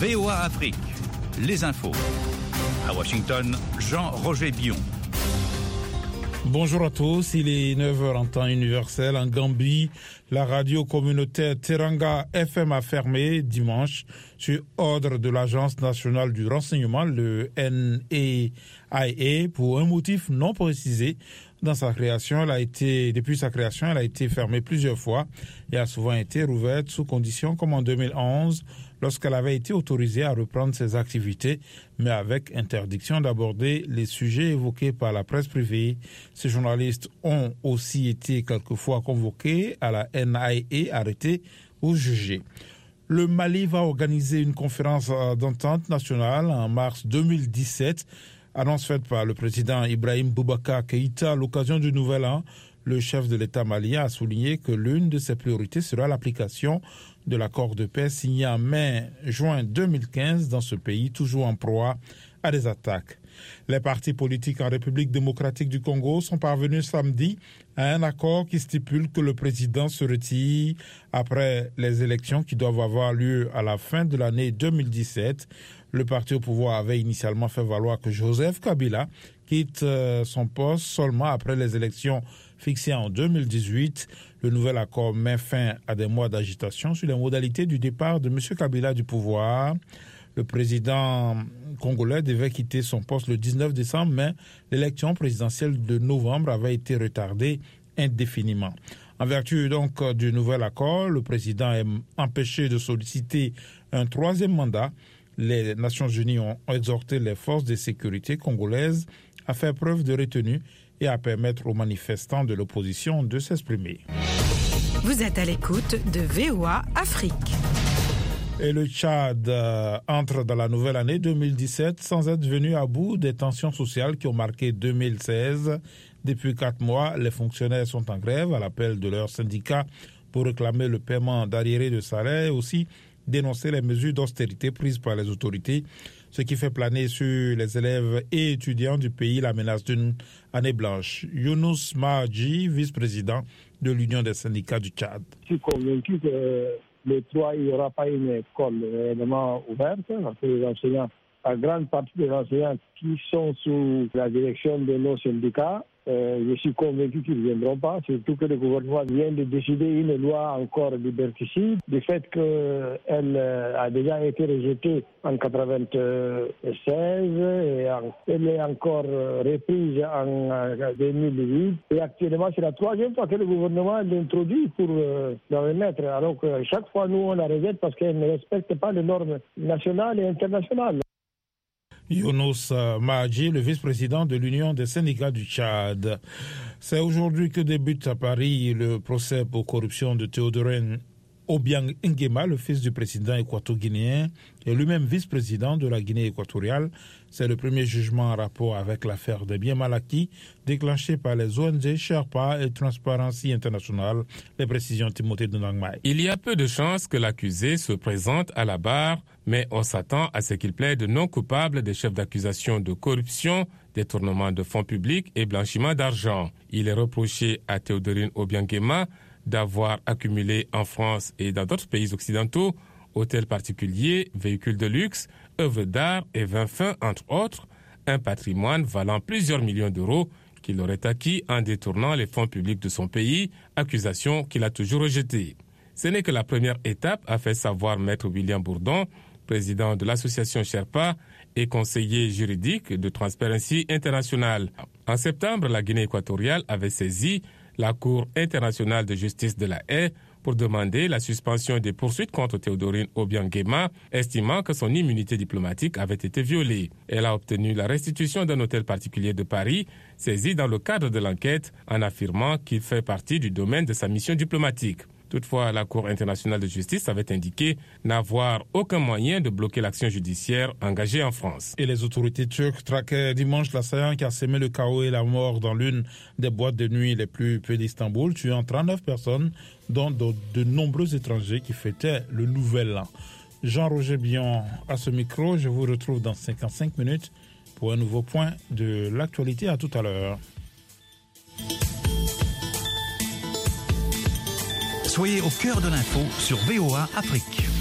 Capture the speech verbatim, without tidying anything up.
V O A Afrique, les infos. À Washington, Jean-Roger Bion. Bonjour à tous, il est neuf heures en temps universel. En Gambie, la radio communautaire Teranga F M a fermé dimanche sur ordre de l'Agence nationale du renseignement, le N A I A, pour un motif non précisé. Dans sa création, elle a été, depuis sa création, elle a été fermée plusieurs fois et a souvent été rouverte sous conditions comme en deux mille onze, lorsqu'elle avait été autorisée à reprendre ses activités, mais avec interdiction d'aborder les sujets évoqués par la presse privée. Ces journalistes ont aussi été quelquefois convoqués à la N I A, arrêtés ou jugés. Le Mali va organiser une conférence d'entente nationale en mars deux mille dix-sept. Annonce faite par le président Ibrahim Boubacar Keïta à l'occasion du Nouvel An. Le chef de l'État malien a souligné que l'une de ses priorités sera l'application de l'accord de paix signé en mai-juin deux mille quinze dans ce pays toujours en proie à des attaques. Les partis politiques en République démocratique du Congo sont parvenus samedi à un accord qui stipule que le président se retire après les élections qui doivent avoir lieu à la fin de l'année deux mille dix-sept. Le parti au pouvoir avait initialement fait valoir que Joseph Kabila quitte son poste seulement après les élections fixées en deux mille dix-huit. Le nouvel accord met fin à des mois d'agitation sur les modalités du départ de M. Kabila du pouvoir. Le président congolais devait quitter son poste le dix-neuf décembre, mais l'élection présidentielle de novembre avait été retardée indéfiniment. En vertu donc du nouvel accord, le président est empêché de solliciter un troisième mandat. Les Nations Unies ont exhorté les forces de sécurité congolaises à faire preuve de retenue et à permettre aux manifestants de l'opposition de s'exprimer. Vous êtes à l'écoute de V O A Afrique. Et le Tchad euh, entre dans la nouvelle année deux mille dix-sept sans être venu à bout des tensions sociales qui ont marqué deux mille seize. Depuis quatre mois, les fonctionnaires sont en grève à l'appel de leurs syndicats pour réclamer le paiement d'arriérés de salaire et aussi dénoncer les mesures d'austérité prises par les autorités, ce qui fait planer sur les élèves et étudiants du pays la menace d'une année blanche. Younous Mahaji, vice-président de l'Union des syndicats du Tchad. Je suis convaincu que le trois, il n'y aura pas une école réellement ouverte, parce que les enseignants, la grande partie des enseignants qui sont sous la direction de nos syndicats, Euh, je suis convaincu qu'ils ne viendront pas, surtout que le gouvernement vient de décider une loi encore liberticide, du fait qu'elle euh, a déjà été rejetée en quatre-vingt-seize et en, elle est encore reprise en euh, deux mille huit. Et actuellement, c'est la troisième fois que le gouvernement l'introduit pour euh, la remettre. Alors que chaque fois, nous, on la rejette parce qu'elle ne respecte pas les normes nationales et internationales. Younous Mahaji, le vice-président de l'Union des syndicats du Tchad. C'est aujourd'hui que débute à Paris le procès pour corruption de Théodorin Obiang Nguema, le fils du président équato-guinéen et lui-même vice-président de la Guinée équatoriale. C'est le premier jugement en rapport avec l'affaire des biens mal acquis déclenchée par les O N G Sherpa et Transparency International. Les précisions Timothée Ndangmai. Il y a peu de chances que l'accusé se présente à la barre, mais on s'attend à ce qu'il plaide non coupable des chefs d'accusation de corruption, détournement de fonds publics et blanchiment d'argent. Il est reproché à Théodorin Obiang Nguema d'avoir accumulé en France et dans d'autres pays occidentaux hôtels particuliers, véhicules de luxe, œuvres d'art et vins fins, entre autres, un patrimoine valant plusieurs millions d'euros qu'il aurait acquis en détournant les fonds publics de son pays, accusation qu'il a toujours rejetée. Ce n'est que la première étape, a fait savoir Maître William Bourdon, président de l'association Sherpa et conseiller juridique de Transparency International. En septembre, la Guinée équatoriale avait saisi la Cour internationale de justice de la Haye pour demander la suspension des poursuites contre Théodorin Obiang Nguema, estimant que son immunité diplomatique avait été violée. Elle a obtenu la restitution d'un hôtel particulier de Paris, saisi dans le cadre de l'enquête, en affirmant qu'il fait partie du domaine de sa mission diplomatique. Toutefois, la Cour internationale de justice avait indiqué n'avoir aucun moyen de bloquer l'action judiciaire engagée en France. Et les autorités turques traquaient dimanche l'assaillant qui a semé le chaos et la mort dans l'une des boîtes de nuit les plus huppées d'Istanbul, tuant trente-neuf personnes, dont de, de nombreux étrangers qui fêtaient le Nouvel An. Jean-Roger Bion à ce micro. Je vous retrouve dans cinquante-cinq minutes pour un nouveau point de l'actualité. À tout à l'heure. Soyez au cœur de l'info sur V O A Afrique.